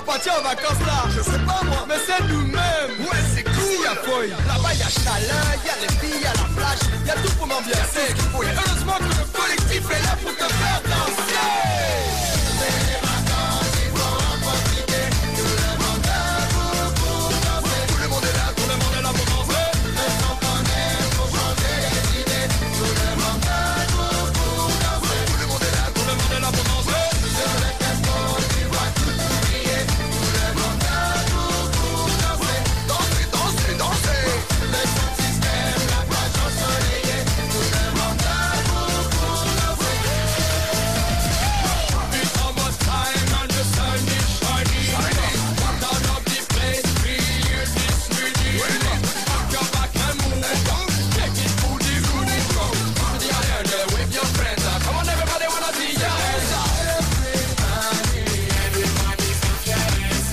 partir en vacances là? Je sais pas moi. Mais c'est nous-mêmes. Ouais, c'est cool. Ici y'a feuille. Là-bas y'a chaleur, y'a les filles, y'a la flash, y'a tout pour m'ambiancer. Et heureusement que le collectif est là pour te faire danser. C'est les vacances, il faut en profiter. Tout le monde a pour danser. Tout le monde est là, tout le monde est là pour danser. Le temps qu'on est pour changer les idées. Tout le monde a pour danser. Tout le monde est là, tout le monde est là pour danser. Sur le tempo, tu vois tout oublier. Tout le monde a pour danser. Danser, danser, danser. Le son système, la plage ensoleillée. Tout le monde a pour danser. It's almost time and the sun is shining. Come down of the place, feel this rhythm. Rock your back and move. Take it to the room. To the island with your friends. Come on, everybody wanna see ya. Everybody, put your hands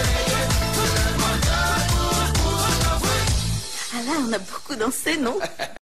On a beaucoup dansé, non?